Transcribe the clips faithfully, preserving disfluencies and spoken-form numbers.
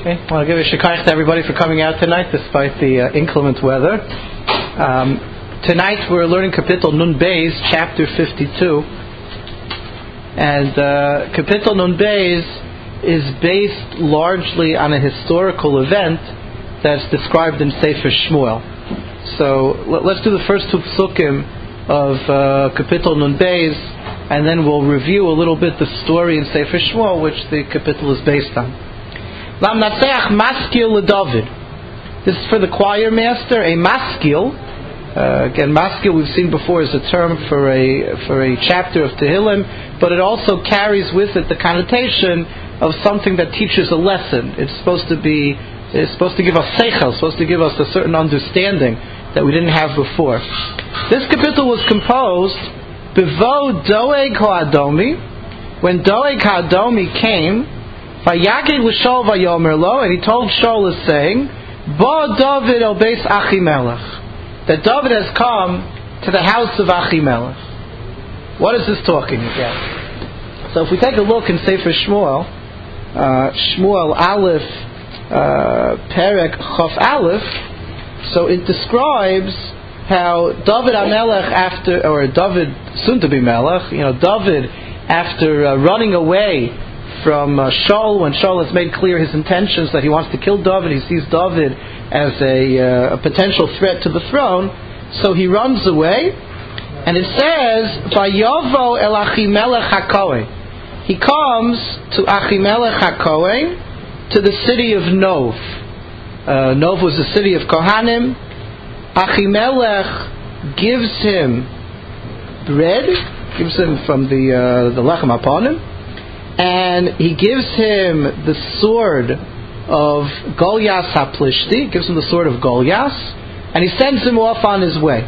Okay, I want to give a shikayach to everybody for coming out tonight despite the uh, inclement weather. Um, tonight we're learning Kapitel Nun Beis, chapter fifty-two. And uh, Kapitel Nun Beis is based largely on a historical event that's described in Sefer Shmuel. So l- let's do the first two psukim of uh, Kapitel Nun Beis, and then we'll review a little bit the story in Sefer Shmuel which the Kapitel is based on. Lam Natseach Maskil LeDavid. This is for the choir master, a maskil. Uh, again, maskil we've seen before is a term for a for a chapter of Tehillim, but it also carries with it the connotation of something that teaches a lesson. It's supposed to be, it's supposed to give us seichel, supposed to give us a certain understanding that we didn't have before. This kapitel was composed Bevo Doeg Ha'adomi, when Doeg Ha'adomi came. Vayagid l'Shaul vayomer lo, and he told Shaul as saying, Bo David el beis Achimelech, that David has come to the house of Achimelech. What is this talking about? So if we take a look in Sefer Shmuel, uh, Shmuel Aleph, uh, Perek Chof Aleph, so it describes how David HaMelech after, or David soon to be Melech, you know, David after uh, running away from uh, Shaul, when Shaul has made clear his intentions that he wants to kill David, he sees David as a, uh, a potential threat to the throne, so he runs away, and it says, Vayovo el Achimelech HaKohen. He comes to Achimelech HaKohen, to the city of Nov. Uh, Nov was the city of Kohanim. Achimelech gives him bread, gives him from the uh, the Lechem HaPanim, and he gives him the sword of Goliath HaPlishti, gives him the sword of Goliath, and he sends him off on his way.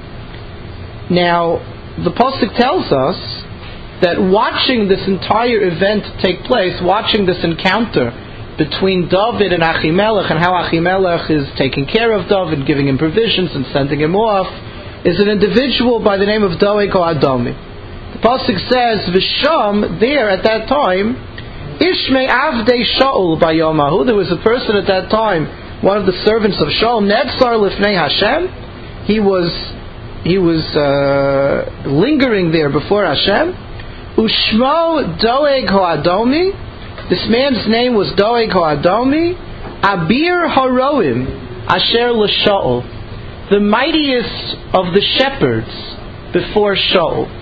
Now, the Pasuk tells us that watching this entire event take place, watching this encounter between David and Achimelech, and how Achimelech is taking care of David, giving him provisions and sending him off, is an individual by the name of Doeg Ha'adomi. The Pasuk says, V'sham, there at that time, Ishmei Avdei Shaul Bayomahu, there was a person at that time, one of the servants of Shaul, Netzar Lifnei Hashem, he was he was uh, lingering there before Hashem, Ushmo Doeg Ha'adomi, this man's name was Doeg Ha'adomi, Abir Haroim, Asher LeShaul, the mightiest of the shepherds before Shaul.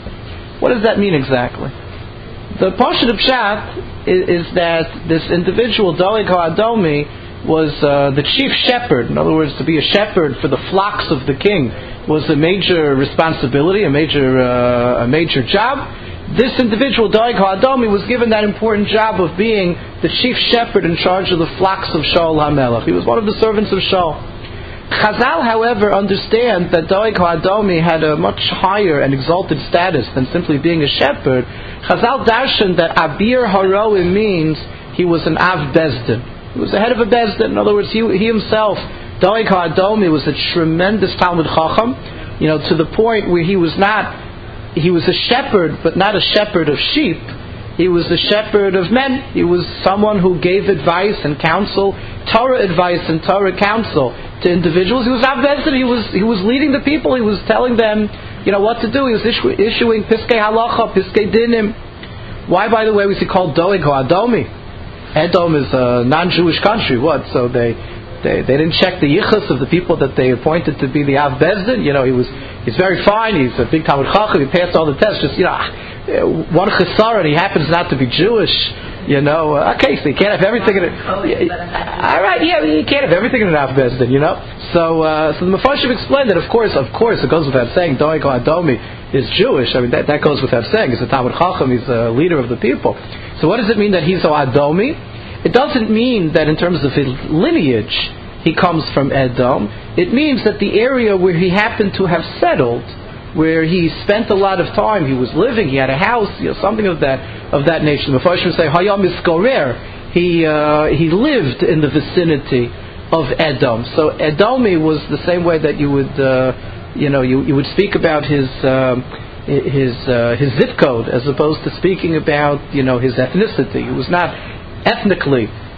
What does that mean exactly? The Pashat Pshat is, is that this individual, Doeg Ha'adomi, was uh, the chief shepherd. In other words, to be a shepherd for the flocks of the king was a major responsibility, a major uh, a major job. This individual, Doeg Ha'adomi, was given that important job of being the chief shepherd in charge of the flocks of Shaul HaMelech. He was one of the servants of Shaul. Chazal, however, understand that Doeg Ha'adomi had a much higher and exalted status than simply being a shepherd. Chazal darshan that Abir Haroim means he was an Av Bezdin. He was the head of a Bezdin. In other words, he, he himself, Doeg Ha'adomi, was a tremendous Talmud Chacham, you know, to the point where he was not, he was a shepherd, but not a shepherd of sheep. He was the shepherd of men. He was someone who gave advice and counsel, Torah advice and Torah counsel to individuals. He was Av Bezdin. He was he was leading the people. He was telling them, you know, what to do. He was issu- issuing Piskei Halacha, Piskei Dinim. Why, by the way, was he called Doeg Ha'adomi? Edom is a non-Jewish country. What? So they they they didn't check the yichus of the people that they appointed to be the Av Bezdin. You know, he was he's very fine. He's a big Talmud Chacham. He passed all the tests. Just you know. One chesaron, he happens not to be Jewish, you know. Okay, so you can't have everything in it. All right, yeah, you can't have everything in an Av Bezdin, you know. So, uh, so the Mefarshim explained that, of course, of course, it goes without saying, Doeg Ha'adomi is Jewish. I mean, that, that goes without saying. He's a Talmud Chacham. He's a leader of the people. So, what does it mean that he's Ha'adomi? It doesn't mean that in terms of his lineage he comes from Edom. It means that the area where he happened to have settled, where he spent a lot of time, he was living, he had a house, you know, something of that of that nature. The Mefarshim say, Hayam Iskorer, he uh, he lived in the vicinity of Edom. So Edomi was the same way that you would, uh, you know, you, you would speak about his um, his uh, his zip code as opposed to speaking about, you know, his ethnicity. He was not ethnically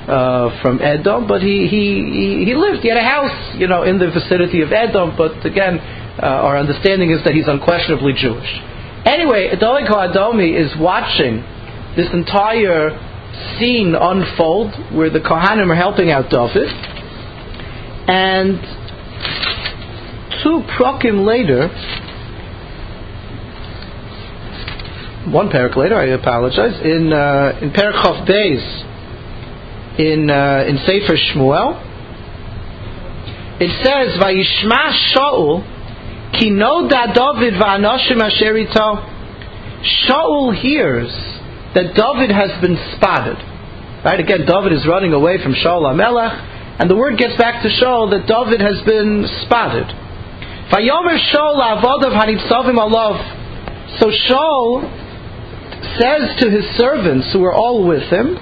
uh, from Edom, but he, he, he lived, he had a house, you know, in the vicinity of Edom, but again, uh, our understanding is that he's unquestionably Jewish. Anyway, Doeg HaAdomi is watching this entire scene unfold where the Kohanim are helping out David, and two prokim later, one parak later, I apologize, in uh, in Parak Chav Beis, in uh, in Sefer Shmuel, it says, "Vayishma Shaul ki noda David va'anoshim asher ito." Shaul hears that David has been spotted. Right? Again, David is running away from Shaul HaMelech, and the word gets back to Shaul that David has been spotted. Vayomer Shaul avodav hanitzavim alav. So Shaul says to his servants who are all with him,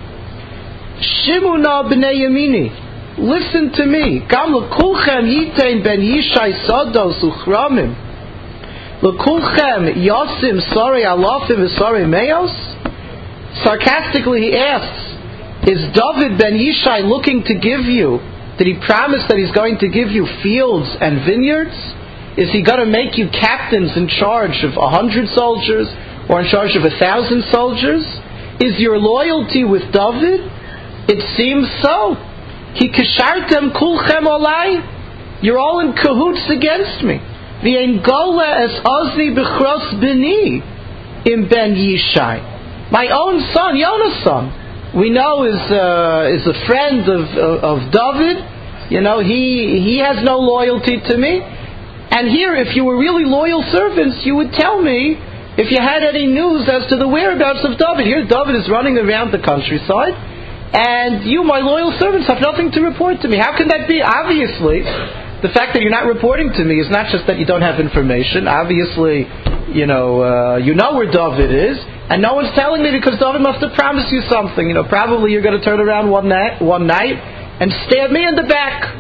Shimuna b'nei Yamini, listen to me. Gam l'kulchem yitein ben Yishai sodos uchramim, l'kulchem yosim sorry alafim v'sorry meos. Sarcastically he asks, is David ben Yishai looking to give you, did he promise that he's going to give you fields and vineyards? Is he going to make you captains in charge of a hundred soldiers or in charge of a thousand soldiers? Is your loyalty with David? It seems so. He kashartem kulchem olai. You're all in cahoots against me. V'ein gola es ozni b'chros b'ni im ben Yishai. My own son, Yonasan, we know is uh, is a friend of, of of David. You know, he he has no loyalty to me. And here, if you were really loyal servants, you would tell me if you had any news as to the whereabouts of David. Here, David is running around the countryside, and you, my loyal servants, have nothing to report to me. How can that be? Obviously, the fact that you're not reporting to me is not just that you don't have information. Obviously, you know, uh, you know where David is, and no one's telling me because David must have promised you something. You know, probably you're going to turn around one night, one night and stab me in the back.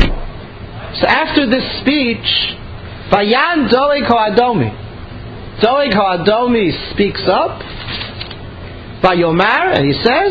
So after this speech, Vayan Doeg HaAdomi, Doeg HaAdomi speaks up, Vayomar, and he says,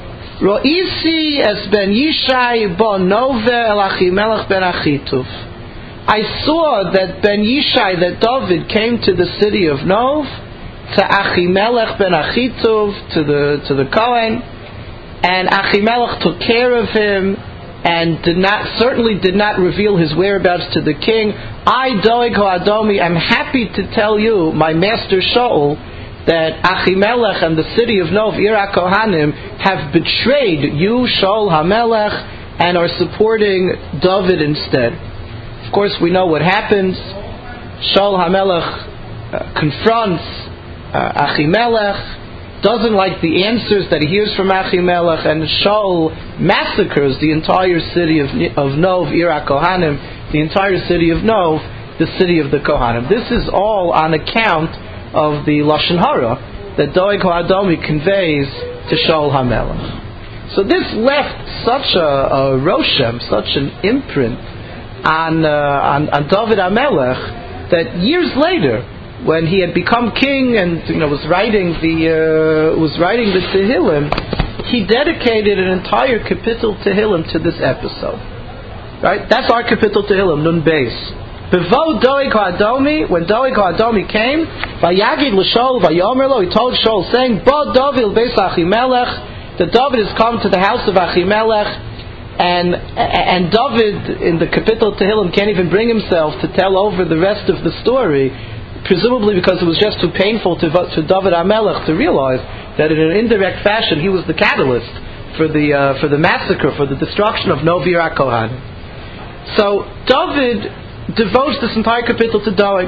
Ro'isi es ben Yishai bon Nove el Achimelech ben Achituv. I saw that Ben Yishai, that David came to the city of Nov, to Achimelech ben Achituv, to the to the Kohen, and Achimelech took care of him and did not certainly did not reveal his whereabouts to the king. I, Doeg HaAdomi, am happy to tell you, my master Shaul, that Achimelech and the city of Nov, Ir HaKohanim, have betrayed you, Shaul HaMelech, and are supporting David instead. Of course, we know what happens. Shaul HaMelech uh, confronts uh, Achimelech, doesn't like the answers that he hears from Achimelech, and Shaul massacres the entire city of, of Nov, Ir HaKohanim, the entire city of Nov, the city of the Kohanim. This is all on account of the Lashon Hara that Doeg HaAdomi conveys to Shaul HaMelech. So this left such a, a roshem, such an imprint on, uh, on, on David HaMelech that years later, when he had become king and you know was writing the uh, was writing the Tehillim, he dedicated an entire kapitel Tehillim to this episode. Right? That's our kapitel Tehillim, Nun Beis. Bevo Doeg HaAdomi, when Doeg HaAdomi came, Vayagid l'Shaul Vayomer lo, he told Shaul, saying, Bo David beis Achimelech, that David has come to the house of Achimelech, and and David in the kapitel Tehillim can't even bring himself to tell over the rest of the story, presumably because it was just too painful to, to David HaMelech to realize that in an indirect fashion he was the catalyst for the uh, for the massacre, for the destruction of Nov Ir HaKohanim. So David devotes this entire kapitel to Doeg.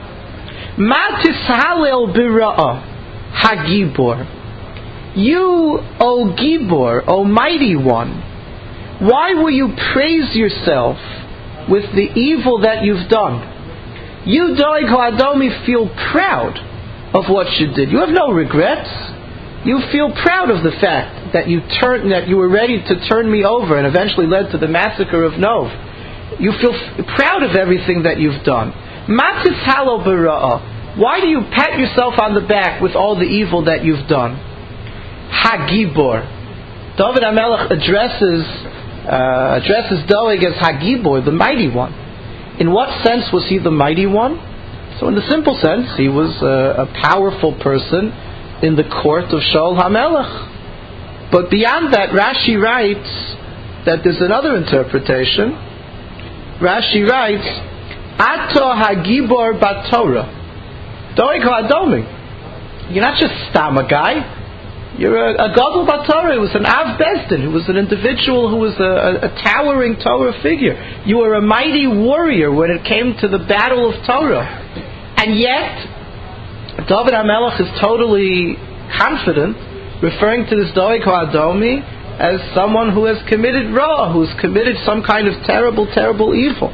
Ma tishalel b'ra'ah hagibor. You, O Gibor, O mighty one, why will you praise yourself with the evil that you've done? You, Doeg HaAdomi, feel proud of what you did. You have no regrets. You feel proud of the fact that you turned, that you were ready to turn me over and eventually led to the massacre of Nov. You feel f- proud of everything that you've done. Matis halo bara'ah. Why do you pat yourself on the back with all the evil that you've done? Hagibor. David HaMelech addresses uh, addresses Doeg as Hagibor, the mighty one. In what sense was he the mighty one? So in the simple sense, he was a, a powerful person in the court of Shaul HaMelech. But beyond that, Rashi writes that there's another interpretation. Rashi writes, Ato Hagibor Batorah. Doeg HaAdomi. You're not just stam a guy. You're a, a Gadol Batorah. It was an Av Bezdin, who was an individual who was a, a, a towering Torah figure. You were a mighty warrior when it came to the battle of Torah. And yet, David HaMelech is totally confident, referring to this Doeg HaAdomi as someone who has committed Ra, who's committed some kind of terrible, terrible evil.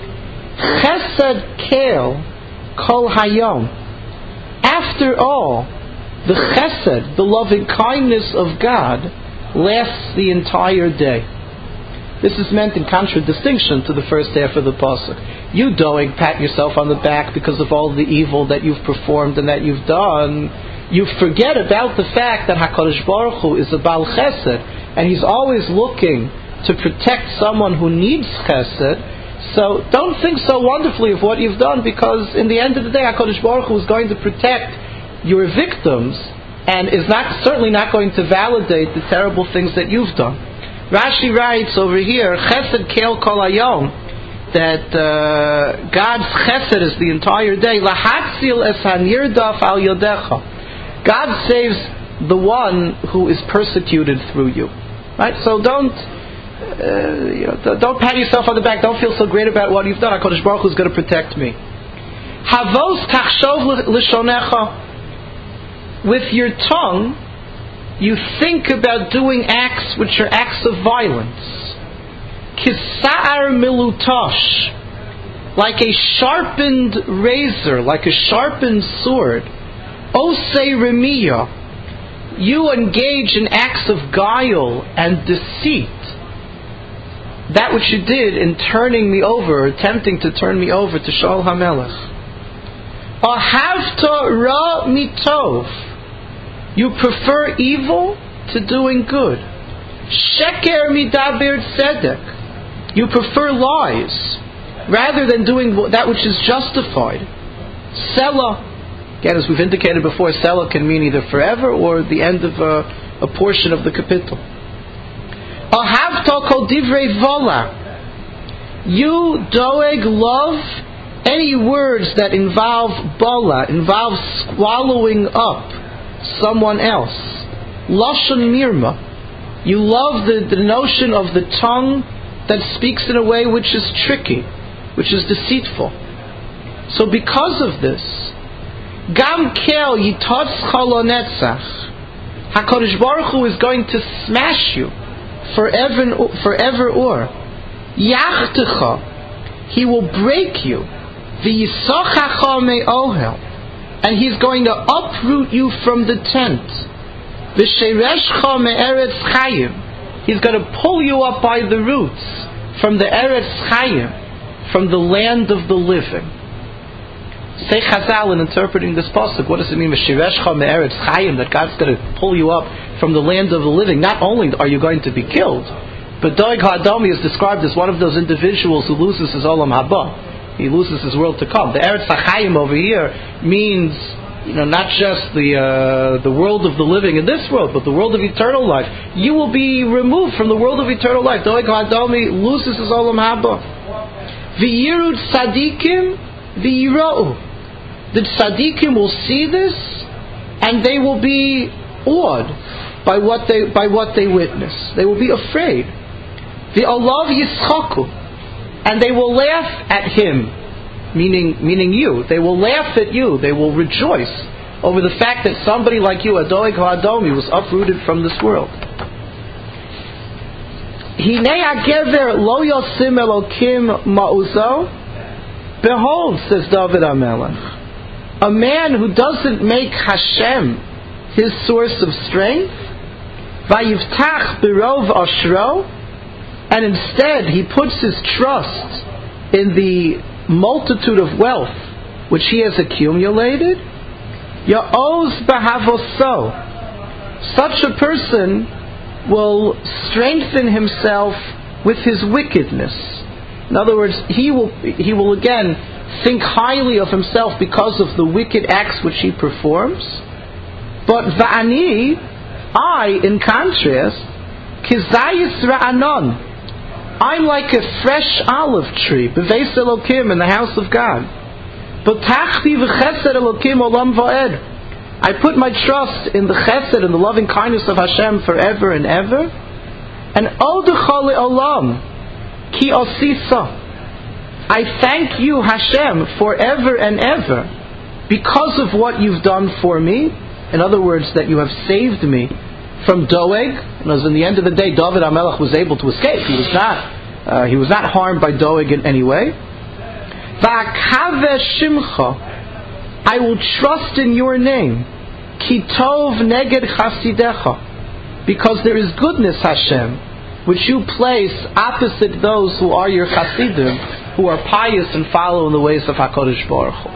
Chesed Kel Kol Hayom. After all, the chesed, the loving kindness of God, lasts the entire day. This is meant in contradistinction to the first half of the pasuk. You, Doeg, pat yourself on the back because of all the evil that you've performed and that you've done. You forget about the fact that HaKadosh Baruch Hu is a Baal Chesed, and He's always looking to protect someone who needs Chesed. So don't think so wonderfully of what you've done, because in the end of the day, HaKadosh Baruch Hu is going to protect your victims and is not certainly not going to validate the terrible things that you've done. Rashi writes over here, Chesed Kel Kol Hayom, that uh, God's Chesed is the entire day. Lahatzil es hanirdaf al yodecha. God saves the one who is persecuted through you. Right? So don't uh, you know, don't pat yourself on the back. Don't feel so great about what you've done. HaKadosh Baruch Hu is going to protect me. Havos tachshov l'shonecha. With your tongue, you think about doing acts which are acts of violence. Kisa'ar milutash, like a sharpened razor, like a sharpened sword. Osei remiya, you engage in acts of guile and deceit. That which you did in turning me over, attempting to turn me over to Shaul HaMelech. Ahavta ra mitov, you prefer evil to doing good. Sheker midaber tzedek, you prefer lies rather than doing that which is justified. Selah, again, as we've indicated before, Selah can mean either forever or the end of a, a portion of the capital. Ahavta kol divrei vola, you, Doeg, love any words that involve bola, involve swallowing up someone else. Lashon mirma, you love the, the notion of the tongue that speaks in a way which is tricky, which is deceitful. So because of this, Gam kel yitotz chalonetzach, HaKadosh Baruch Hu is going to smash you forever, forever or. Yachtecha, He will break you. V'yisachacha me'ohel, and He's going to uproot you from the tent. V'shereshcha me'eretz chayim, He's going to pull you up by the roots from the Eretz Chayim, from the land of the living. Say Chazal in interpreting this pasuk, what does it mean? V'shereshcha me'eretz chayim, that God's going to pull you up from the land of the living. Not only are you going to be killed, but Doeg HaAdomi is described as one of those individuals who loses his olam haba. He loses his world to come. The Eretz HaChaim over here means, you know, not just the uh, the world of the living in this world, but the world of eternal life. You will be removed from the world of eternal life. Doeg HaAdomi loses his olam haba. V'yirud tzadikim v'yira'u. The tzadikim will see this, and they will be awed by what they by what they witness. They will be afraid. V'alav yischaku. And they will laugh at him, meaning meaning you. They will laugh at you. They will rejoice over the fact that somebody like you, a Doeg HaAdomi, was uprooted from this world. Hinei hagever lo yosim elokim ma'uzo. Behold, says David HaMelech, a man who doesn't make Hashem his source of strength, vayivtach birov ashro, and instead he puts his trust in the multitude of wealth which he has accumulated. Ya'oz b'havoso, such a person will strengthen himself with his wickedness. In other words, he will he will again think highly of himself because of the wicked acts which he performs. But va'ani, I, in contrast, kizayis ra'anon, I'm like a fresh olive tree, beveis Elokim, in the house of God. B'tachti v'chesed Elokim olam va'ed. I put my trust in the chesed and the loving kindness of Hashem forever and ever. And odechol olam ki osisa. I thank you, Hashem, forever and ever because of what you've done for me. In other words, that you have saved me from Doeg. Because in the end of the day, David HaMelech was able to escape. He was not, uh, he was not harmed by Doeg in any way. Va'akave shimcha, I will trust in your name. Ki tov neged chasidecha, because there is goodness, Hashem, which you place opposite those who are your chasidim, who are pious and follow in the ways of HaKadosh Baruch Hu.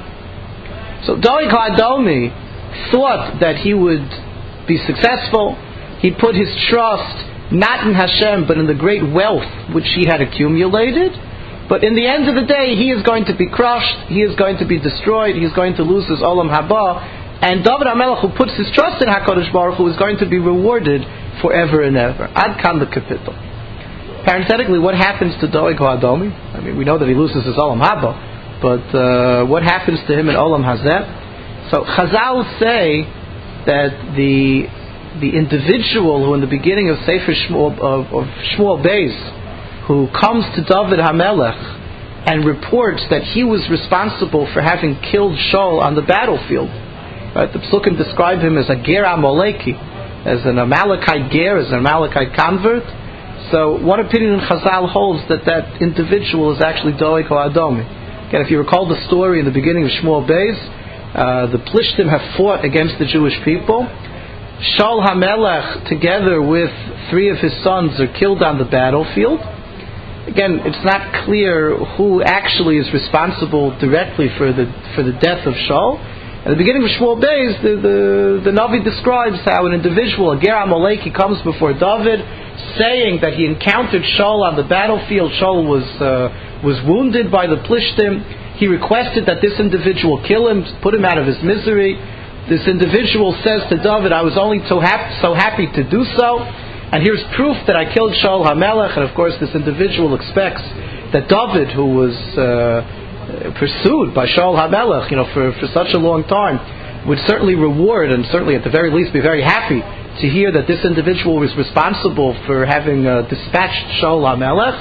So Doeg HaDomi thought that he would be successful. He put his trust not in Hashem, but in the great wealth which he had accumulated. But in the end of the day, he is going to be crushed, he is going to be destroyed, he is going to lose his Olam Haba. And David HaMelech, who puts his trust in HaKadosh Baruch Hu, is going to be rewarded forever and ever. Ad kan the kapitel. Parenthetically, what happens to Doeg HaDomi? I mean, we know that he loses his Olam Haba, but uh, what happens to him in Olam Hazeh? So Chazal say that the the individual who in the beginning of Sefer Shmuel, of, of Shmuel Beis, who comes to David HaMelech and reports that he was responsible for having killed Shaul on the battlefield. Right? The Psukim describe him as a Ger Amaleki, as an Amalekite Ger, as an Amalekite convert. So one opinion in Chazal holds that that individual is actually Doeg HaDomi. Again, if you recall the story in the beginning of Shmuel Beis, uh, the Plishtim have fought against the Jewish people. Shaul HaMelech, together with three of his sons, are killed on the battlefield. Again, it's not clear who actually is responsible directly for the for the death of Shaul. At the beginning of Shmuel Beis, the, the, the Navi describes how an individual, a Ger Amaleki, comes before David, saying that he encountered Shaul on the battlefield. Shaul was uh, was wounded by the Plishtim. He requested that this individual kill him, put him out of his misery. This individual says to David, I was only so happy, so happy to do so. And here's proof that I killed Shaul HaMelech. And of course this individual expects that David, who was uh, pursued by Shaul HaMelech, you know, for, for such a long time, would certainly reward and certainly at the very least be very happy to hear that this individual was responsible for having uh, dispatched Shaul HaMelech.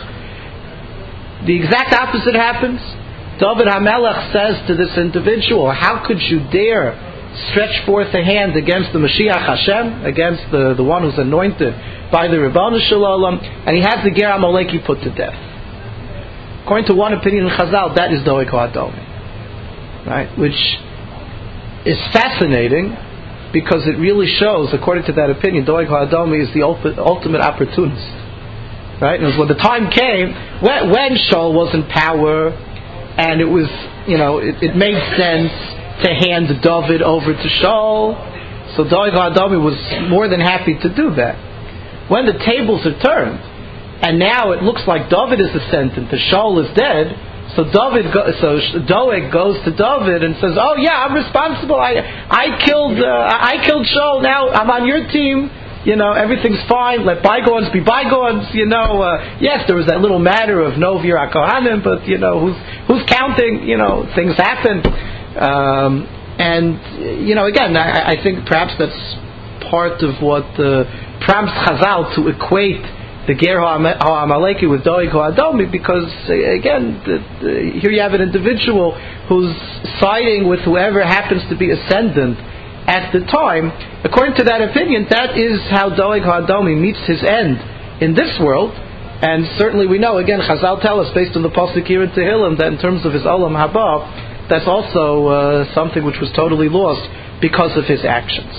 The exact opposite happens. David HaMelech says to this individual, how could you dare stretch forth a hand against the Mashiach Hashem, against the, the one who's anointed by the Ribbon Shalom, and he has the Ger Amaleki put to death. According to one opinion in Chazal, that is Doeg HaDomi, right? Which is fascinating because it really shows, according to that opinion, Doeg HaDomi is the ultimate opportunist, right? And it was when the time came when, when Shaul was in power, and it was, you know, it, it made sense to hand David over to Shaul. So Doeg HaDomi was more than happy to do that. When the tables are turned, and now it looks like David is ascendant, the Shaul is dead, so David, go, so Doeg goes to David and says, "Oh yeah, I'm responsible. I I killed uh, I killed Shaul. Now I'm on your team. You know, everything's fine. Let bygones be bygones. You know, uh, yes, there was that little matter of Novir HaKohanim, but you know, who's who's counting? You know, things happen." Um, and you know, again, I, I think perhaps that's part of what uh, prompts Chazal to equate the Ger HaAmaleki with Doeg HaDomi, because again, the, the, here you have an individual who's siding with whoever happens to be ascendant at the time. According to that opinion, that is how Doeg HaDomi meets his end in this world. And certainly we know, again, Chazal tell us based on the pasuk here in Tehillim, that in terms of his Olam Haba, that's also uh, something which was totally lost because of his actions.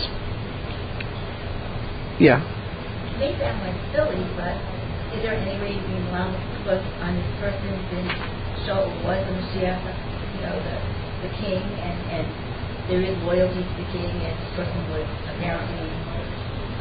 Yeah. It may sound like silly, but is there any way you can allow to look on this person since Shaul was the Mashiach, you know, the, the king, and, and there is loyalty to the king, and this person would apparently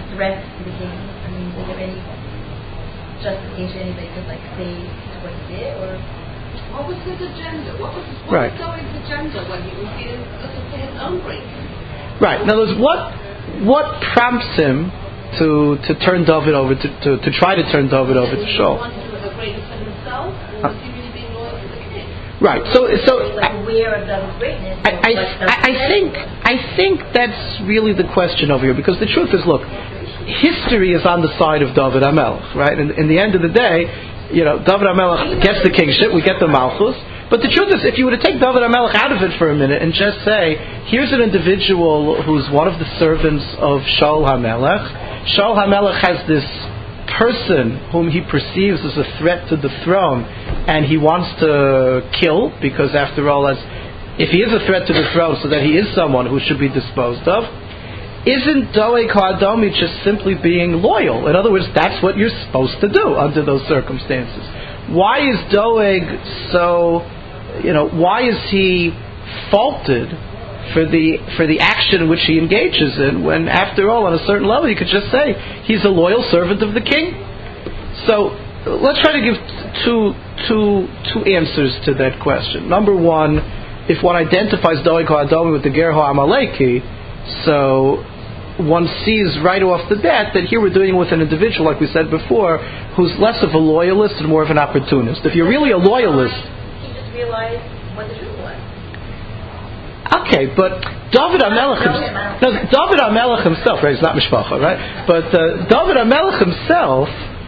threat to the king? I mean, is there any justification anybody could like say to what he did, or what was his agenda? What was what right. was David's agenda when he was being looking for his own great? Right. In other words, what what prompts him to to turn David over to, to, to try to turn David over to Shaul? Was he wanting to do a greatness for himself, or was he really being loyal to the king? Right. So so like aware of David's greatness? I I, I, I think I think that's really the question over here, because the truth is, look, history is on the side of David HaMelech, right? And in the end of the day, you know, David HaMelech gets the kingship, we get the Malchus. But the truth is, if you were to take David HaMelech out of it for a minute and just say, here's an individual who's one of the servants of Shaul HaMelech. Shaul HaMelech has this person whom he perceives as a threat to the throne, and he wants to kill, because after all, as if he is a threat to the throne, so that he is someone who should be disposed of. Isn't Doeg HaAdomi just simply being loyal? In other words, that's what you're supposed to do under those circumstances. Why is Doeg so, you know, why is he faulted for the for the action which he engages in, when after all, on a certain level, you could just say he's a loyal servant of the king? So let's try to give two two two answers to that question. Number one, if one identifies Doeg HaAdomi with the Ger HaAmaleki, so one sees right off the bat that here we're dealing with an individual, like we said before, who's less of a loyalist and more of an opportunist. If you're really a loyalist, he just realized what the truth was. Okay, but David HaMelech himself, no, David HaMelech himself, right? It's not Mishpacha, right? But uh, David HaMelech himself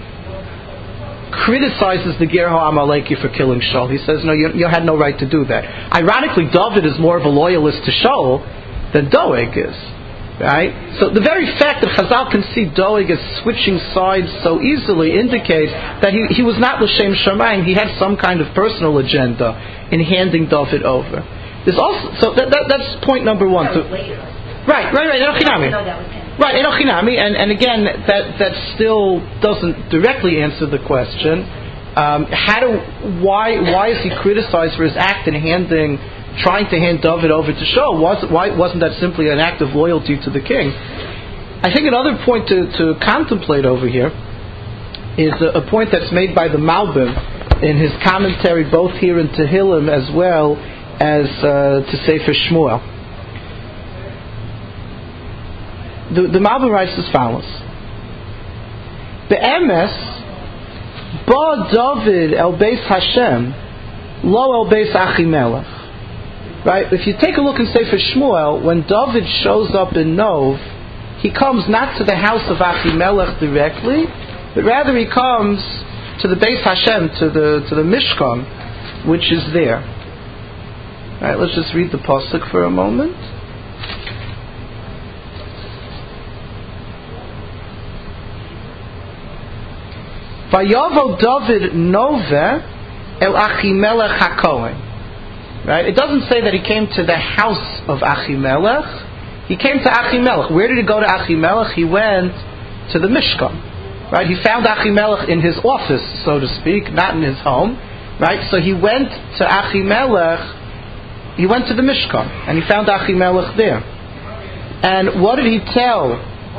criticizes the Ger HaAmaleki for killing Shaul. He says, no, you, you had no right to do that. Ironically, David is more of a loyalist to Shaul than Doeg is. Right? So the very fact that Chazal can see Doeg as switching sides so easily indicates that he, he was not L'Shem Shamayim. He had some kind of personal agenda in handing David over. There's also, so that, that, that's point number one. That was to, later. right, right, right. Enochinami. Right, Enochinami, and and again, that that still doesn't directly answer the question. Um, how do why why is he criticized for his act in handing? Trying to hand David over to Shaul? Was, why wasn't that simply an act of loyalty to the king? I think another point to, to contemplate over here is a, a point that's made by the Malbim in his commentary, both here in Tehillim as well as uh, to Sefer Shmuel. The, the Malbim writes as follows: Be'emes ba David el Beis Hashem lo el Beis Achimelech. Right? If you take a look in Sefer Shmuel, when David shows up in Nov, he comes not to the house of Achimelech directly, but rather he comes to the Beis Hashem, to the to the Mishkan, which is there. Right? Let's just read the pasuk for a moment. Vayavo David Nove el Achimelech HaKohen. Right? It doesn't say that he came to the house of Achimelech. He came to Achimelech. Where did he go to Achimelech? He went to the Mishkan. Right? He found Achimelech in his office, so to speak, not in his home. Right? So he went to Achimelech. He went to the Mishkan, and he found Achimelech there. And what did he tell?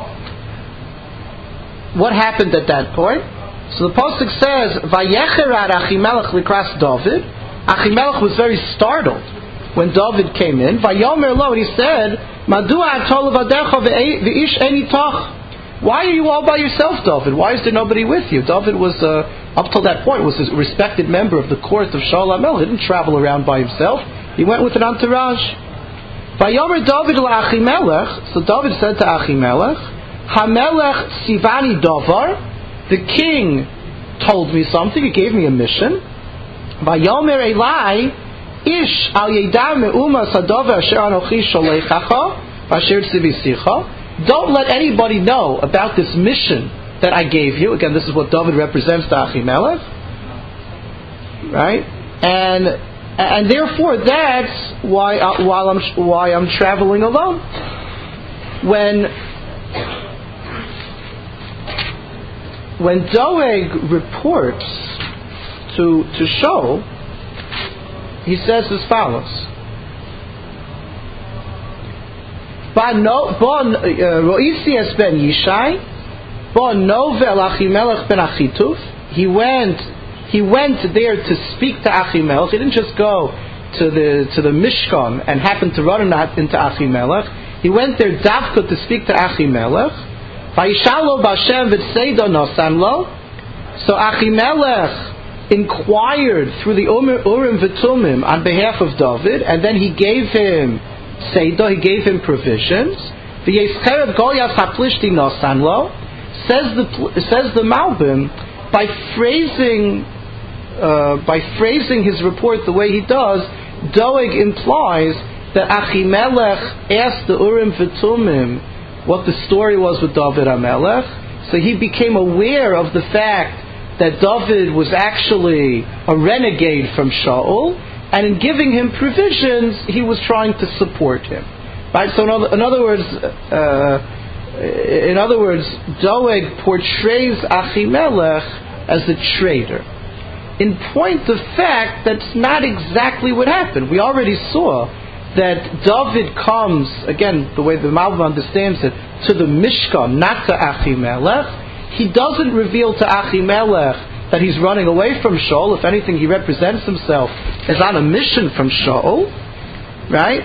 What happened at that point? So the pasuk says, "Vayecherat Achimelech likras David." Achimelech was very startled when David came in. Vayomer lo, and he said, "Madua atol levadecha ve'ish eni toch." Why are you all by yourself, David? Why is there nobody with you? David was, uh, up till that point, was a respected member of the court of Shaul HaMelech. He didn't travel around by himself. He went with an entourage. Vayomer David la'Achimelech. So David said to Achimelech, "Hamelech sivani davar." The king told me something. He gave me a mission. Vayomer Elai ish al yedar me'uma sadover asher anochi sholechacha asher tzivisicha. Don't let anybody know about this mission that I gave you. Again, this is what David represents to Achimelech, right? And and therefore, that's why uh, while I'm why I'm traveling alone. When when Doeg reports to to Shaul, he says as follows: Roisi es ben Yishai Bo novel Achimelech ben Achituf. He went. He went there to speak to Achimelech. He didn't just go to the to the Mishkan and happened to run into Achimelech. He went there davka to speak to Achimelech. Vayishalo b'Hashem v'tzeido nosan lo. So Achimelech inquired through the Urim v'Tumim on behalf of David, and then he gave him seido. He gave him provisions. V'yescheret Goliath haplishti nosan lo. Says the says the Malbim, by phrasing. Uh, by phrasing his report the way he does, Doeg implies that Achimelech asked the Urim V'Tumim what the story was with David HaMelech. So he became aware of the fact that David was actually a renegade from Shaul, and in giving him provisions, he was trying to support him. Right. So in other, in other words, uh, in other words, Doeg portrays Achimelech as a traitor. In point of fact, that's not exactly what happened. We already saw that David comes, again, the way the Malbim understands it, to the Mishkan, not to Achimelech. He doesn't reveal to Achimelech that he's running away from Shaul. If anything, he represents himself as on a mission from Shaul, right?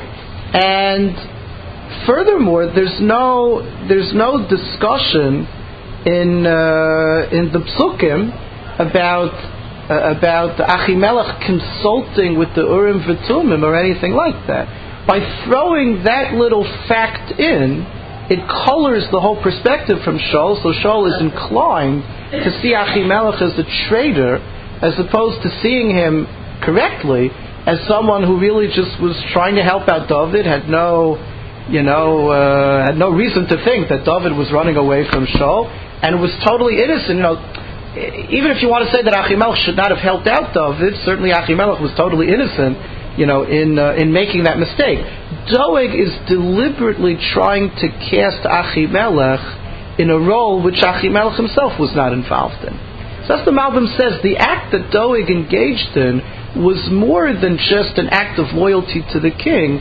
And furthermore, there's no there's no discussion in uh, in the Psukim about. Uh, about Achimelech consulting with the Urim V'Tumim or anything like that. By throwing that little fact in, it colors the whole perspective from Shaul, so Shaul is inclined to see Achimelech as a traitor, as opposed to seeing him correctly as someone who really just was trying to help out David, had no, you know, uh, had no reason to think that David was running away from Shaul, and was totally innocent. You know, even if you want to say that Achimelech should not have helped out David, certainly Achimelech was totally innocent, you know, in uh, in making that mistake. Doeg is deliberately trying to cast Achimelech in a role which Achimelech himself was not involved in. So as the Malbim says, the act that Doeg engaged in was more than just an act of loyalty to the king.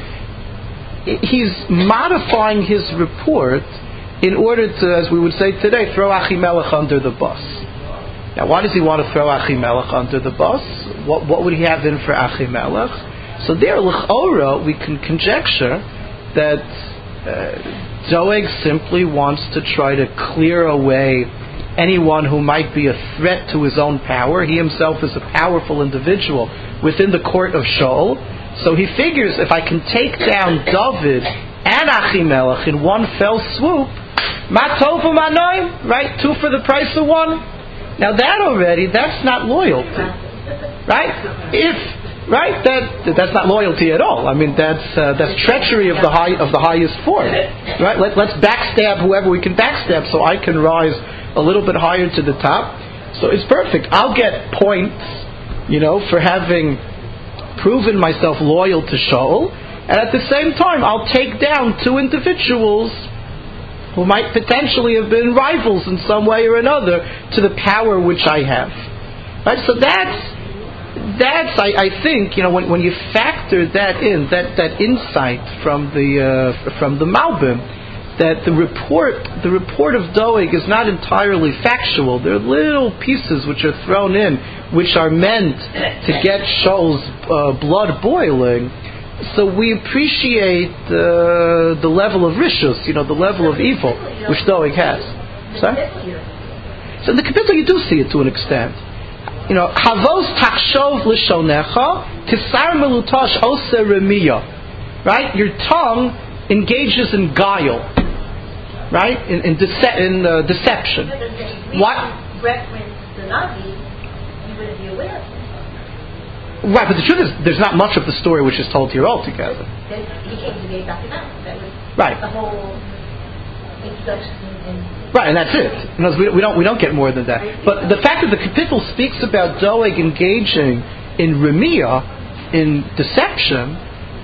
He's modifying his report in order to, as we would say today, throw Achimelech under the bus. Now, why does he want to throw Achimelech under the bus? What, what would he have in for Achimelech? So there, l'chora, we can conjecture that uh, Doeg simply wants to try to clear away anyone who might be a threat to his own power. He himself is a powerful individual within the court of Shaul. So he figures, if I can take down David and Achimelech in one fell swoop, ma tov u'ma noim, right? Two for the price of one. Now that already, that's not loyalty, right? If, right, that that's not loyalty at all. I mean, that's uh, that's treachery of the high of the highest form, right? Let, let's backstab whoever we can backstab, so I can rise a little bit higher to the top. So it's perfect. I'll get points, you know, for having proven myself loyal to Shaul, and at the same time, I'll take down two individuals who might potentially have been rivals in some way or another to the power which I have. Right? So that's, that's I, I think, you know, when, when you factor that in, that, that insight from the uh, from the Malbim, that the report the report of Doeg is not entirely factual. There are little pieces which are thrown in, which are meant to get Shaul's uh, blood boiling. So we appreciate uh, the level of rishus, you know, the level of evil which Doeg has. Sorry? So in the Kapitel you do see it to an extent. You know, Havos tachshov lishonecha kisar melutash oser remiya. Right? Your tongue engages in guile. Right? In in, dece- in uh, deception. What? Reference the Navi, you wouldn't be aware of it. Right, but the truth is, there's not much of the story which is told here altogether. Then he came to the document. That was right. The whole introduction and right, and that's it. In other words, we, we don't we don't get more than that. But the fact that the Kapitel speaks about Doeg engaging in remiyah, in deception,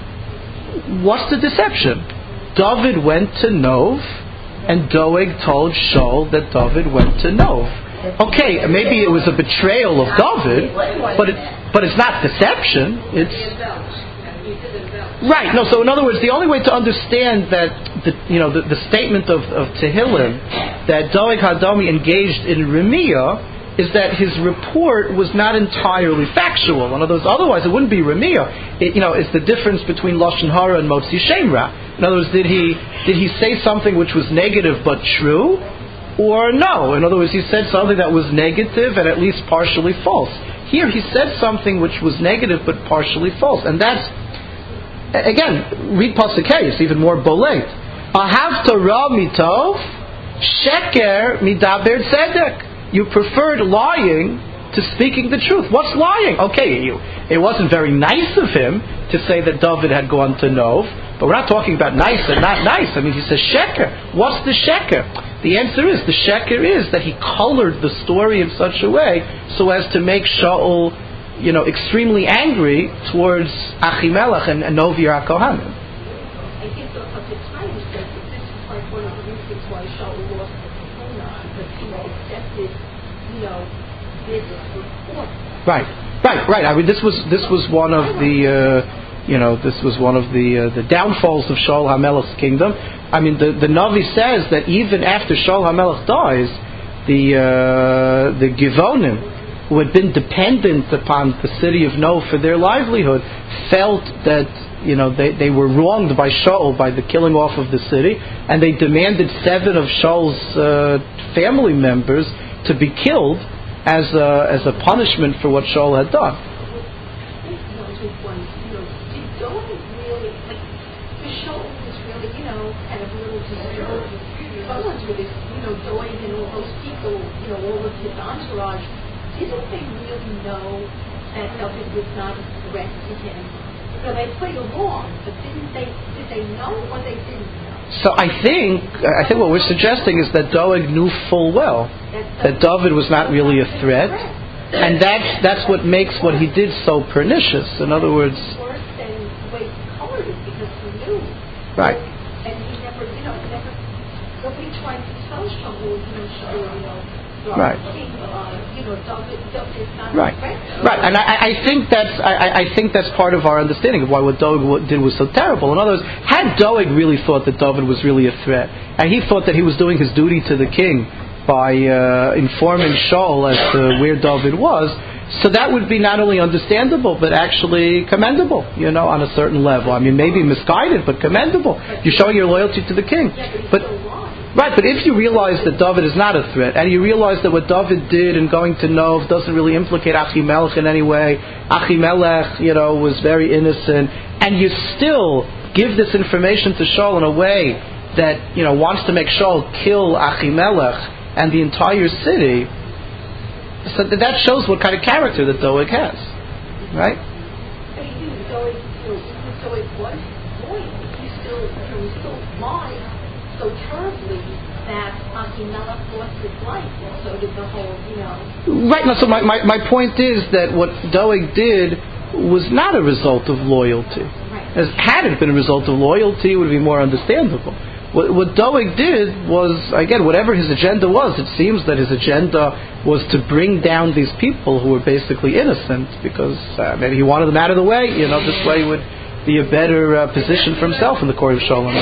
what's the deception? David went to Nov, and Doeg told Shaul that David went to Nov. Okay, maybe it was a betrayal of David, but it, but it's not deception. It's Right. No. So in other words, the only way to understand that, the, you know, the, the statement of, of Tehillim that Doeg Hadomi engaged in Remiyah is that his report was not entirely factual. In other words, otherwise it wouldn't be Remiyah. It, you know, it's the difference between Lashon Hara and Motzi Shem Ra. In other words, did he did he say something which was negative but true, or no? In other words, he said something that was negative and at least partially false. Here he said something which was negative but partially false, and that's, again, read Pasuk Hey, it's even more bolate. Ahavta ra mitov, sheker midaber tzedek. You preferred lying to speaking the truth. What's lying? Okay, you, it wasn't very nice of him to say that David had gone to Nov, but we're not talking about nice and not nice. I mean, he says sheker. What's the sheker? The answer is, the sheker is that he colored the story in such a way so as to make Shaul, you know, extremely angry towards Achimelech and, and Novi HaKohanim. I think the Pasuk Chaim says that this is like one of the reasons why Shaul lost the Kahuna, because he accepted, you know, this report. Right, right, right. I mean, this was this was one of the, uh, you know, this was one of the uh, the downfalls of Shaul HaMelech's kingdom. I mean, the the Navi says that even after Shaul HaMelech dies, the uh, the Givonim, who had been dependent upon the city of Nov for their livelihood, felt that, you know, they, they were wronged by Shaul by the killing off of the city, and they demanded seven of Shaul's uh, family members to be killed as a, as a punishment for what Shaul had done. His entourage, didn't they really know that David was not a threat to him? So they played along, but didn't they? Did they know, or they didn't know? So I think I think what we're suggesting is that Doeg knew full well that David was not really a threat, and that's that's what makes what he did so pernicious. In other words, worse than the way he colored it, because he knew. Right. And he never, you know, never. Nobody tried to tell Shaul, you know, Shaul, you know. Right. Right. Right. And I, I think that's I, I think that's part of our understanding of why what Doeg did was so terrible. In other words, had Doeg really thought that David was really a threat, and he thought that he was doing his duty to the king by uh, informing Shaul as to where David was, so that would be not only understandable but actually commendable, you know, on a certain level. I mean, maybe misguided, but commendable. You're showing your loyalty to the king. But Right, but if you realize that David is not a threat, and you realize that what David did in going to Nov doesn't really implicate Achimelech in any way, Achimelech, you know, was very innocent, and you still give this information to Shaul in a way that, you know, wants to make Shaul kill Achimelech and the entire city, so that shows what kind of character that Doeg has, right? But he knew Doeg, you know, Doeg was loyal. He still, you know, he still lied so terribly that Achimelech lost his life, and so did the whole, you know. Right. No, so my, my, my point is that what Doeg did was not a result of loyalty. Right. As had it been a result of loyalty, it would be more understandable. What, what Doeg did was, again, whatever his agenda was, it seems that his agenda was to bring down these people who were basically innocent, because uh, maybe he wanted them out of the way. You know, this way would be a better uh, position for himself in the court of Shalom.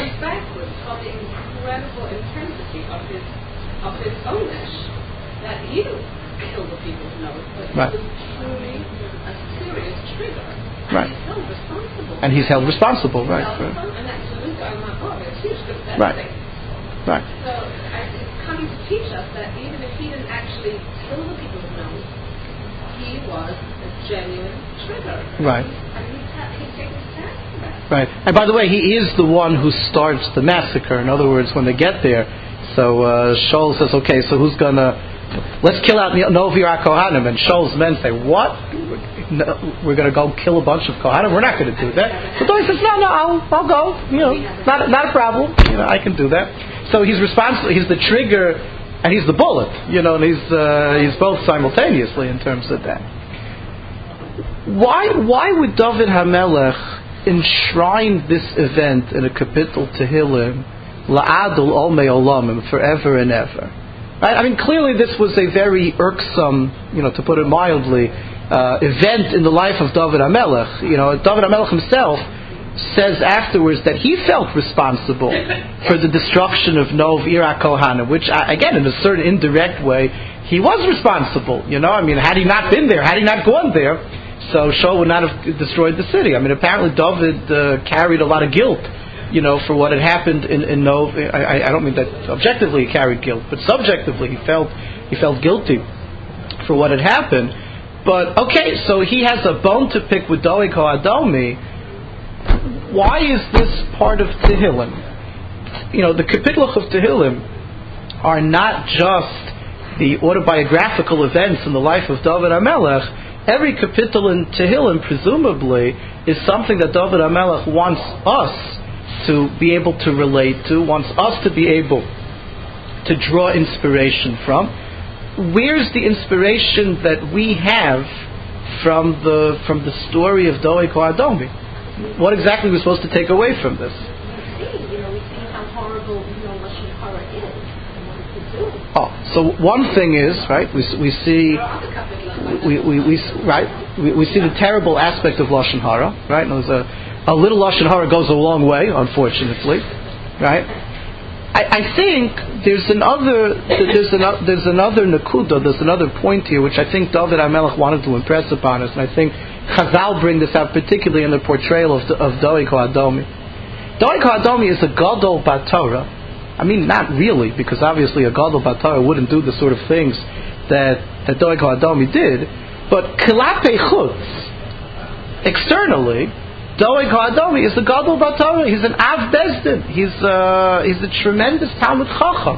Of his owners, that he killed the people who know it, but right. It was truly a serious trigger. Right. He's held responsible. And he's held responsible, right. Held right. responsible. And that's really going on board. It's huge, but that's right. thing. Right. So it's coming to teach us that even if he didn't actually kill the people who know it, he was a genuine trigger. Right. And he's, he's taking a stand for that. Right. And by the way, he is the one who starts the massacre. In other words, when they get there, so uh, Shaul says, okay, so who's going to, let's kill out Novi HaKohanim. And Shaul's men say, what? No, we're going to go kill a bunch of Kohanim? We're not going to do that. So Doeg says, no, no, I'll, I'll go. You know, not, not a problem. You know, I can do that. So he's responsible, he's the trigger, and he's the bullet. You know, and he's, uh, he's both simultaneously in terms of that. Why, why would David HaMelech enshrine this event in a capital Tehillim, La'adul Olmei Olamim, forever and ever? Right? I mean, clearly this was a very irksome, you know, to put it mildly, uh, event in the life of David HaMelech. You know, David HaMelech himself says afterwards that he felt responsible for the destruction of Nov Ira Kohanim, which, again, in a certain indirect way, he was responsible. You know, I mean, had he not been there, had he not gone there, so Shaul would not have destroyed the city. I mean, apparently David uh, carried a lot of guilt, you know, for what had happened in, in Nov. I, I don't mean that objectively he carried guilt, but subjectively he felt he felt guilty for what had happened. But okay, so he has a bone to pick with Doeg HaAdomi. Why is this part of Tehillim? You know, the Kapitluch of Tehillim are not just the autobiographical events in the life of David HaMelech. Every capital in Tehillim, presumably, is something that David HaMelech wants us to be able to relate to, wants us to be able to draw inspiration from. Where's the inspiration that we have from the from the story of Doeg HaAdomi? What exactly are we supposed to take away from this? We see, you know, we see how horrible, you know, Lashon Hara is and what it could do. Oh, so one thing is, right, we we see we we, we right we, we see the terrible aspect of Lashon Hara, right? And there's a a little Lashon Hara goes a long way, unfortunately, right? I, I think there's another there's another there's another nakuda, there's another point here which I think David HaMelech wanted to impress upon us, and I think Chazal bring this out particularly in the portrayal of of Doeg HaAdomi. Doeg HaAdomi is a gadol b'Torah. I mean, not really, because obviously a gadol b'Torah wouldn't do the sort of things that that Doeg HaAdomi did. But kilapei chutz, externally, Doeg HaAdomi is a gadol b'Torah. He's an av bezdin. He's uh, he's a tremendous Talmud Chacham.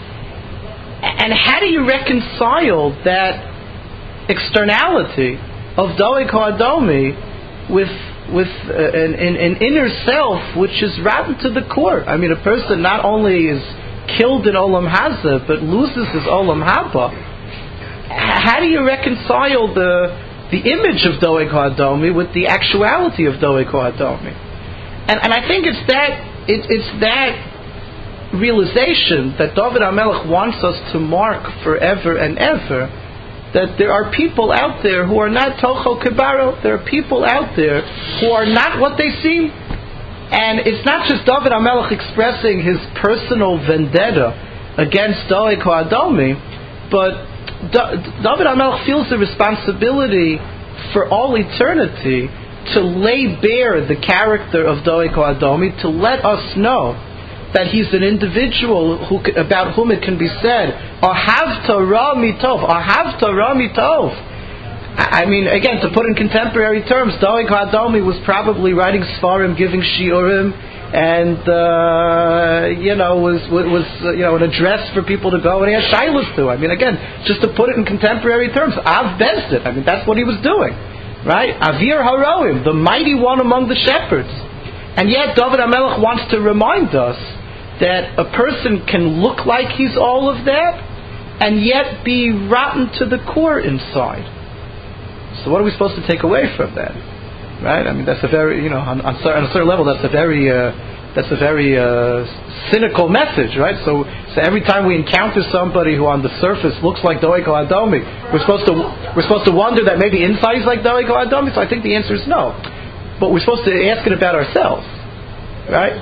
And how do you reconcile that externality of Doeg HaAdomi with with uh, an, an, an inner self which is rotten to the core? I mean, a person not only is killed in Olam Hazeh, but loses his Olam Haba. How do you reconcile the the image of Doeg HaAdomi with the actuality of Doeg HaAdomi? And and I think it's that it, it's that realization that David HaMelech wants us to mark forever and ever, that there are people out there who are not Tocho Kibaro. There are people out there who are not what they seem. And it's not just David HaMelech expressing his personal vendetta against Doeg HaAdomi, but David HaMelech feels the responsibility for all eternity to lay bare the character of Doeg HaAdomi, to let us know that he's an individual who, about whom it can be said, Ahavta ra mitov, Ahavta ra mitov. I mean, again, to put in contemporary terms, Doeg HaAdomi was probably writing Sfarim, giving Shiurim, and uh, you know was was uh, you know an address for people to go and he had shilas to. I mean, again, just to put it in contemporary terms, Av Bezdin. I mean, that's what he was doing, right? Avir Haroim, the mighty one among the shepherds. And yet, David HaMelech wants to remind us that a person can look like he's all of that, and yet be rotten to the core inside. So, what are we supposed to take away from that? Right? I mean, that's a very, you know, on, on, on a certain level, that's a very, uh, that's a very uh, cynical message, right? So, so every time we encounter somebody who on the surface looks like Doeg HaAdomi, we're supposed to, we're supposed to wonder that maybe inside he's like Doeg HaAdomi. So, I think the answer is no. But we're supposed to ask it about ourselves, right?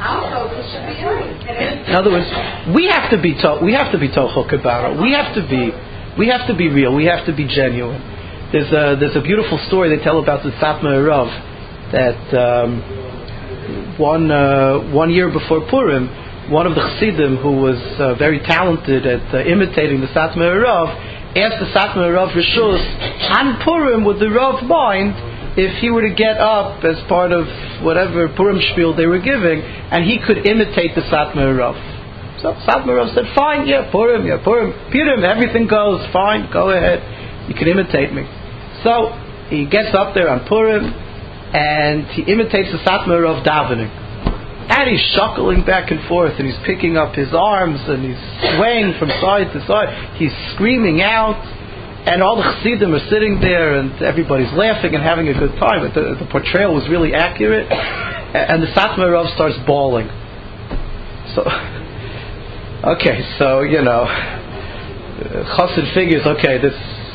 In other words, we have to be to, we have to be Tocho Kibaro. We have to be, we have to be real. We have to be genuine. There's a there's a beautiful story they tell about the Satmar Rav that um, one uh, one year before Purim, one of the Chassidim who was uh, very talented at uh, imitating the Satmar Rav asked the Satmar Rav Rishus, on Purim would the Rav mind if he were to get up as part of whatever Purim spiel they were giving and he could imitate the Satmar Rav. So Satmar Rav said, fine, yeah, Purim, yeah, Purim, Purim, everything goes, fine, go ahead, you can imitate me. So he gets up there on Purim and he imitates the Satmar Rav davening. And he's shuckling back and forth and he's picking up his arms and he's swaying from side to side. He's screaming out and all the Chassidim are sitting there and everybody's laughing and having a good time. But the, the portrayal was really accurate. And the Satmar Rav starts bawling. So, okay, so, you know, Chassid figures, okay, this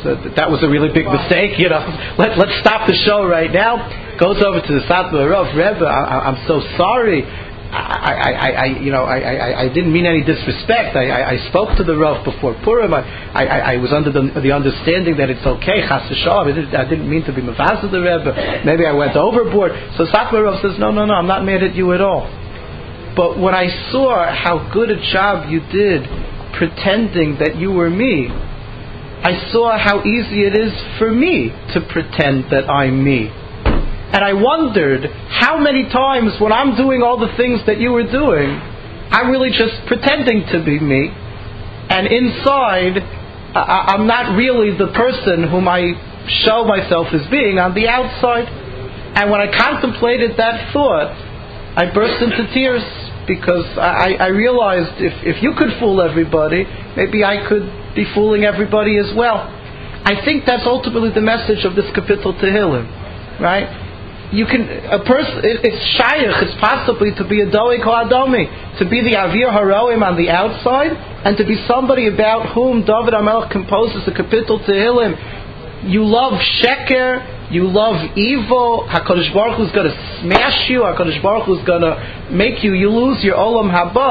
uh, that was a really big mistake. You know, let let's stop the show right now. Goes over to the Satmar Rav, Rebbe, I, I'm so sorry. I, I, I, I, you know, I, I, I didn't mean any disrespect. I, I, I spoke to the Rav before Purim. I, I, I was under the, the understanding that it's okay. Chas v'shalom. I didn't, I didn't mean to be mavazed the Rebbe. Maybe I went overboard. So Satmar Rav says, no, no, no, I'm not mad at you at all. But when I saw how good a job you did pretending that you were me, I saw how easy it is for me to pretend that I'm me. And I wondered how many times when I'm doing all the things that you were doing, I'm really just pretending to be me. And inside, I- I'm not really the person whom I show myself as being on the outside. And when I contemplated that thought, I burst into tears because I, I realized if, if you could fool everybody, maybe I could be fooling everybody as well. I think that's ultimately the message of this Kapitel Tehillim, right? You can a person. It's shayach. It's possibly to be a doeg ha'adomi, to be the avir haroim on the outside, and to be somebody about whom David HaMelech composes a Kapitel Tehillim. You love sheker. You love evil. Hakadosh Baruch Hu is going to smash you. Hakadosh Baruch Hu is going to make you. You lose your olam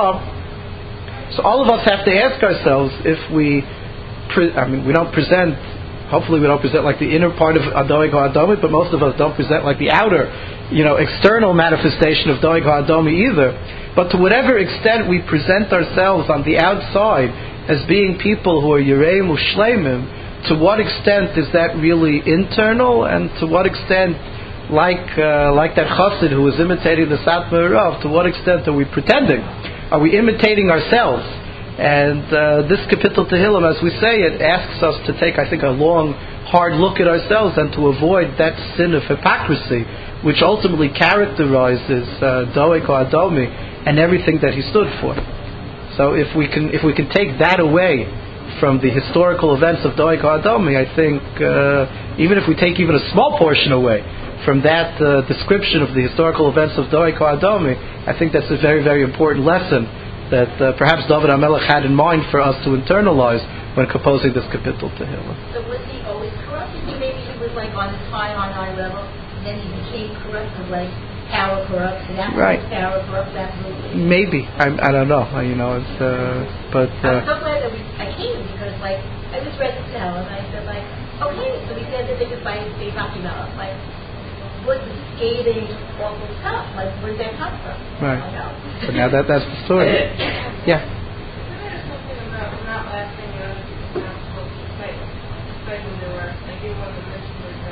haba. So all of us have to ask ourselves if we. Pre- I mean, we don't present. Hopefully we don't present like the inner part of Doeg HaAdomi, but most of us don't present like the outer, you know, external manifestation of Doeg HaAdomi either. But to whatever extent we present ourselves on the outside as being people who are Yereim Ushleimim, to what extent is that really internal, and to what extent, like uh, like that chassid who was imitating the Satmar Rav, to what extent are we pretending? Are we imitating ourselves? And uh, this Kapitel Tehillim, as we say, it asks us to take, I think, a long, hard look at ourselves and to avoid that sin of hypocrisy, which ultimately characterizes uh, Doeg HaAdomi and everything that he stood for. So, if we can, if we can take that away from the historical events of Doeg HaAdomi, I think, uh, even if we take even a small portion away from that uh, description of the historical events of Doeg HaAdomi, I think that's a very, very important lesson that uh, perhaps David HaMelech had in mind for us to internalize when composing this Kapitel Tehillim. So was he always corrupt? Maybe he was like on his high, on high level, and then he became corrupt, and like power corrupts, and after right. power corrupts, absolutely. Maybe. I I don't know. You know, it's, uh, but... Uh, I'm so glad that we, I came, because like, I just read the tell, and I said like, okay, so he said that they could fight Dave Akimelech, like, what the scathing, awful stuff? Like, where did that come from? Right. I don't know. So now that that's the story. Yeah. There's something about not lasting you're not supposed to say. Especially there were, I think one of the missions was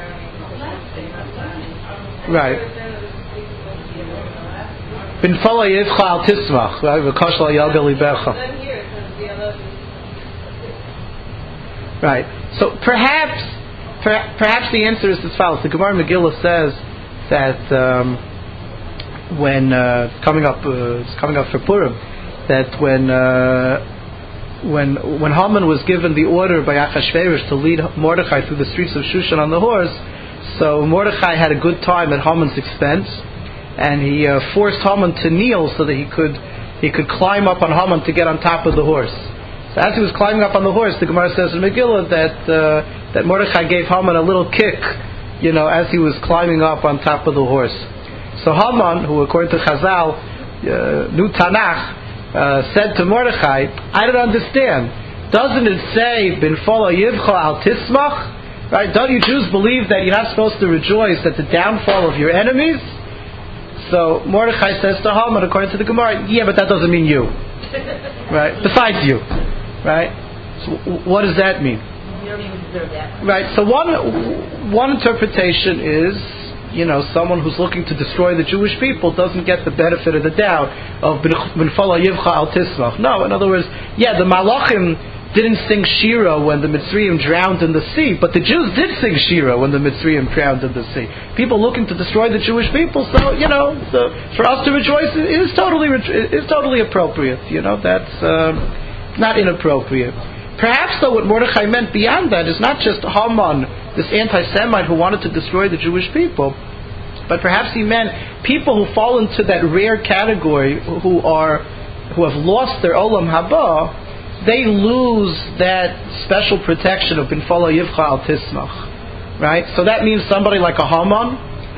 very Right. Bin fala yivcha al tismach, right? V'kosh la yalga libecha. Right. So perhaps. Perhaps the answer is as follows. The Gemara Megillah says that um, when uh, coming up, uh, it's coming up for Purim, that when uh, when when Haman was given the order by Achashverosh to lead Mordechai through the streets of Shushan on the horse, so Mordechai had a good time at Haman's expense, and he uh, forced Haman to kneel so that he could he could climb up on Haman to get on top of the horse. So as he was climbing up on the horse, the Gemara says in Megillah that uh, that Mordechai gave Haman a little kick, you know, as he was climbing up on top of the horse. So Haman, who according to Chazal uh, knew Tanakh, uh, said to Mordechai, "I don't understand. Doesn't it say bin fala yivcha al tismach? Right? Don't you Jews believe that you're not supposed to rejoice at the downfall of your enemies?" So Mordechai says to Haman, according to the Gemara, "Yeah, but that doesn't mean you, right? Besides you." Right? So what does that mean? You don't even deserve that. Right. So one one interpretation is, you know, someone who's looking to destroy the Jewish people doesn't get the benefit of the doubt of bin fala yivcha al tismach. No, in other words, yeah, the Malachim didn't sing Shira when the Mitzrayim drowned in the sea, but the Jews did sing Shira when the Mitzrayim drowned in the sea. People looking to destroy the Jewish people, so you know, so for us to rejoice is totally is totally appropriate. You know, that's. Um, Not inappropriate. Perhaps, though, what Mordechai meant beyond that is not just Haman, this anti-Semite who wanted to destroy the Jewish people, but perhaps he meant people who fall into that rare category who are who have lost their olam haba, they lose that special protection of Binfala Yivcha Al Tismach. Right? So that means somebody like a Haman,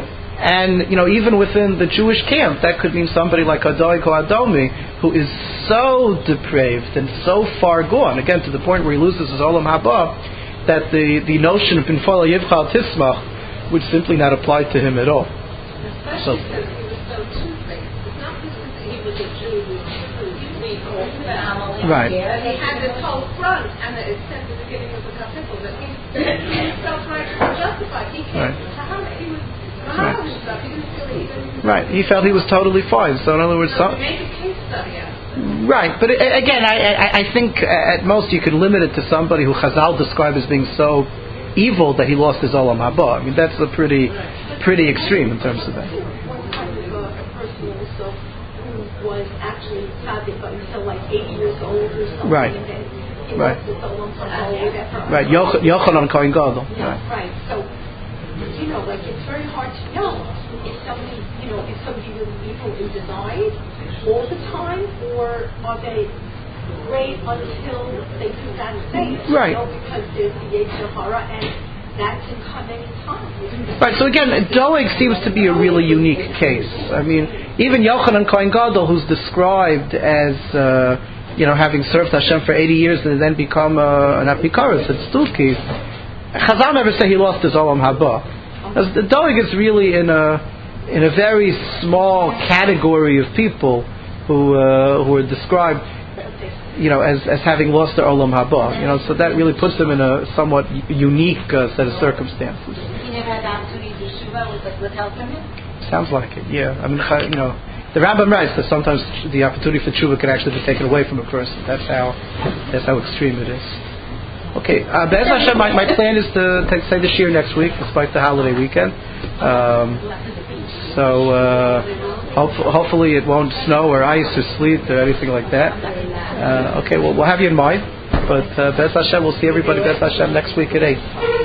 and you know, even within the Jewish camp, that could mean somebody like a Doeg or Adomi, who is so depraved and so far gone, again to the point where he loses his Olam Haba, that the, the notion of Binfala Yivcha Al Tismach would simply not apply to him at all. So, Especially because he was so two-faced. It's not because he was a Jew who was weak or fat. right. And he had this whole front, and it said at the beginning of the kapitel that he felt right and justified. He came Right. to Muhammad. He was Muhammad and stuff. He didn't feel he didn't. Right. He felt he was totally fine. So in other words, So some, we make a case study out of it. right. But uh, again, I, I, I think uh, at most you could limit it to somebody who Chazal described as being so evil that he lost his Olam Haba. I mean, that's a pretty, pretty extreme in terms of that. One kind of uh, a person also who was actually tzaddik until like eighty years old or something. Right. And then he Right. lost his Olam Haba or whatever. Right. Yoch- Yochanan Kohen Gadol. Yeah, Right. right. So, you know, like it's very hard to know if somebody, you know, if somebody was evil in denied all the time, or are they great until they do that thing? Right. You know, because there's the Yetzer Hara, and that can come any time. Right, so again, Doeg seems to be a really unique case. I mean, even Yochanan Kohen Gadol, who's described as, uh, you know, having served Hashem for eighty years and then become uh, an Apikaros at Stulki, Chazal never say he lost his Olam Haba. As the Doeg is really in a in a very small category of people who uh, who are described, you know, as as having lost their Olam Haba. You know, so that really puts them in a somewhat unique uh, set of circumstances. He never had the opportunity to Shuvah, was like withheld from him? Sounds like it, yeah. I mean, you know, the Rambam writes that sometimes the opportunity for tshuva can actually be taken away from a person. That's how that's how extreme it is. Okay, uh, Be'ez Hashem, my, my plan is to take, say the shir next week, despite the holiday weekend. Um, so uh, hope, hopefully it won't snow or ice or sleet or anything like that. Uh, okay, well, we'll have you in mind. But uh, Be'ez Hashem, we'll see everybody Be'ez Hashem next week at eight.